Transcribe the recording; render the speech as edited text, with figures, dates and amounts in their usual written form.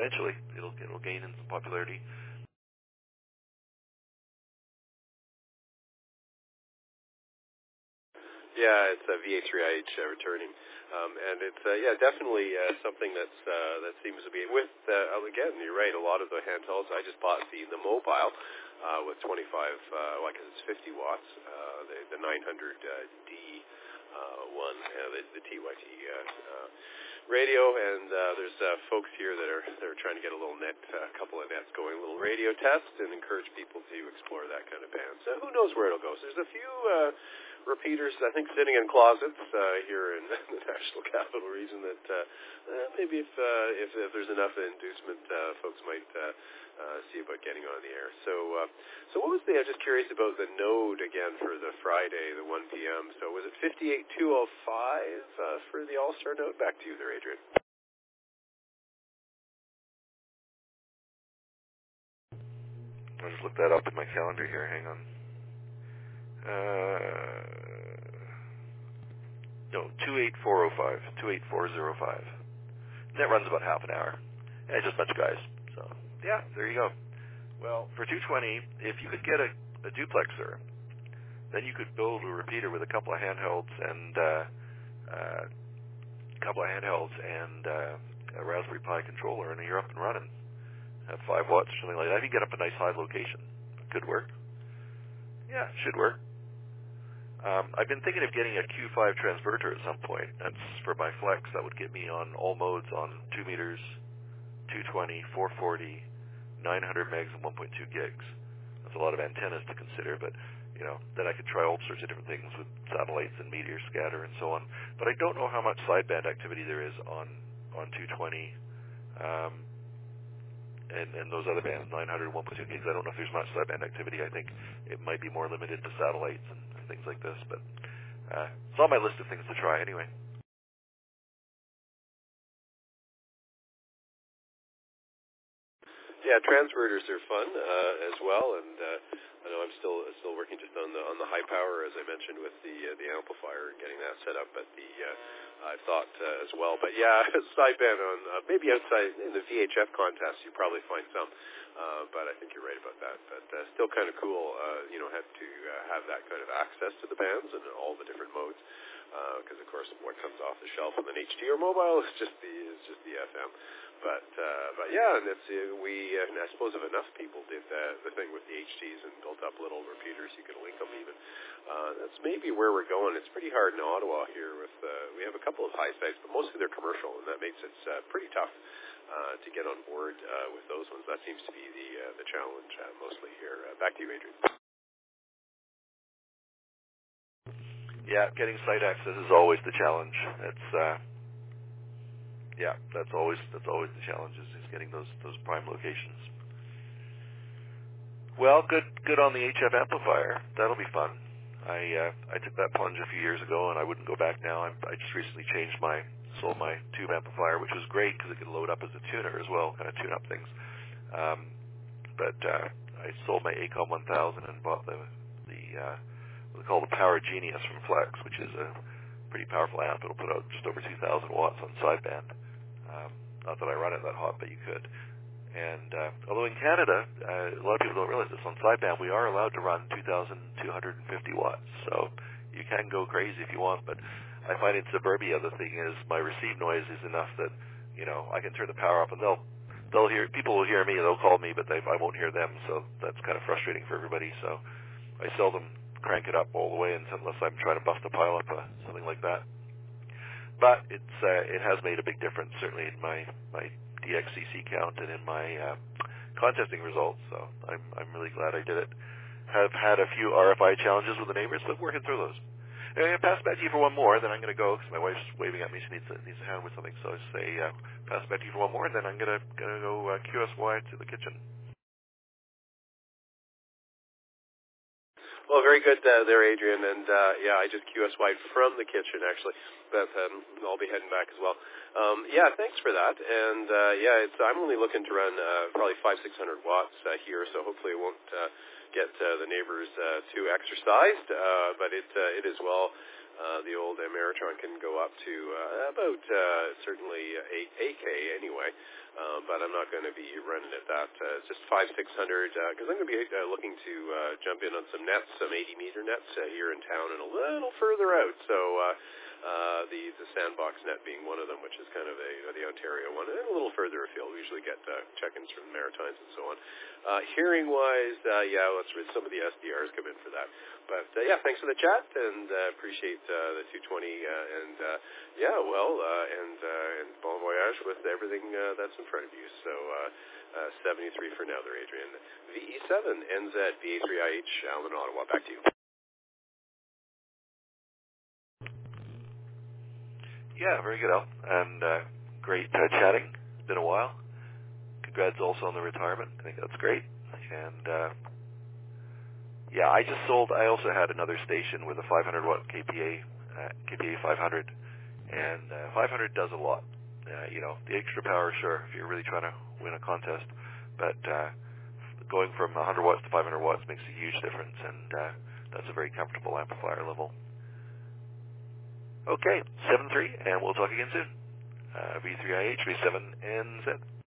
eventually it'll gain in some popularity. Yeah, it's VA3IH returning, and it's definitely something that seems to be with again. You're right. A lot of the handhelds. I just bought the mobile with 25. I guess it's 50 watts. The 900D one, the TYT radio, and there's folks here that are trying to get a little couple of nets going, a little radio test, and encourage people to explore that kind of band. So who knows where it'll go? So there's a few repeaters, I think, sitting in closets here in the National Capital Region that maybe if there's enough inducement, folks might see about getting on the air. So what was I'm just curious about the node again for the Friday, the 1 p.m. So was it 58205 for the All-Star node? Back to you there, Adrian. I'll just look that up in my calendar here. Hang on. No, 28405, 28405. That runs about half an hour. Yeah, just a bunch of guys. So, yeah, there you go. Well, for 220, if you could get a duplexer, then you could build a repeater with a couple of handhelds and a Raspberry Pi controller, and you're up and running. Have 5 watts or something like that. If you get up a nice high location, could work. Yeah, should work. I've been thinking of getting a Q5 transverter at some point. That's for my flex. That would get me on all modes on 2 meters, 220, 440, 900 megs, and 1.2 gigs. That's a lot of antennas to consider, but then I could try all sorts of different things with satellites and meteor scatter and so on. But I don't know how much sideband activity there is on 220 and those other bands, 900 and 1.2 gigs. I don't know if there's much sideband activity. I think it might be more limited to satellites and things like this, but it's on my list of things to try anyway. Yeah, transverters are fun as well, and I know I'm still working just on the high power, as I mentioned, with the amplifier and getting that set up at the I thought as well. But yeah, sideband on maybe outside in the VHF contest, you probably find some. But I think you're right about that. But still kind of cool, have to have that kind of access to the bands and all the different modes. Because of course, what comes off the shelf on an HT or mobile is just the FM. But yeah, and it's and I suppose if enough people did the thing with the HTs and built up little repeaters, you could link them even. That's maybe where we're going. It's pretty hard in Ottawa here. With we have a couple of high sites, but mostly they're commercial, and that makes it pretty tough to get on board with those ones. That seems to be the challenge mostly here. Back to you, Adrian. Yeah, getting site access is always the challenge. It's that's always the challenge is getting those prime locations. Well, good on the HF amplifier. That'll be fun. I took that plunge a few years ago, and I wouldn't go back now. I just recently sold my tube amplifier, which was great because it could load up as a tuner as well, kind of tune up things. But I sold my ACOM 1000 and bought what they call the Power Genius from Flex, which is a pretty powerful amp. It'll put out just over 2,000 watts on sideband. Not that I run it that hot, but you could. And although in Canada, a lot of people don't realize this, on sideband we are allowed to run 2,250 watts. So you can go crazy if you want, but I find in suburbia the thing is my receive noise is enough that I can turn the power up, and people will hear me, they'll call me, but I won't hear them. So that's kind of frustrating for everybody. So I seldom crank it up all the way unless I'm trying to buff the pile up, something like that. But it has made a big difference, certainly in my DXCC count and in my contesting results. So I'm really glad I did it. Have had a few RFI challenges with the neighbors, but working through those. I'm going to pass it back to you for one more, then I'm going to go, because my wife's waving at me. She needs a hand with something. So I say, pass it back to you for one more, and then I'm going to go QSY to the kitchen. Well, very good there, Adrian. And I just QSY'd from the kitchen, actually. But I'll be heading back as well. Thanks for that. And I'm only looking to run probably 500-600 watts here, so hopefully it won't get the neighbors too exercised. But it is well The old Maritron can go up to about certainly 8K anyway, but I'm not going to be running at that. It's just 500-600 because I'm going to be looking to jump in on some nets, some 80-meter nets here in town and a little further out. So the sandbox net being one of them, which is kind of the Ontario one, and a little further afield. We usually get check-ins from the Maritimes and so on. Hearing-wise, some of the SDRs come in for that. But, thanks for the chat, and appreciate the 220, and bon voyage with everything that's in front of you. So 73 for now there, Adrian. VE7, NZ, VA3IH, Alan, Ottawa. Back to you. Yeah, very good, Al. And great chatting. Been a while. Congrats also on the retirement. I think that's great. And I just sold. I also had another station with a 500 watt KPA 500, and 500 does a lot. The extra power, sure, if you're really trying to win a contest, but going from 100 watts to 500 watts makes a huge difference, and that's a very comfortable amplifier level. Okay, 7-3, and we'll talk again soon. V3IH, V7NZ.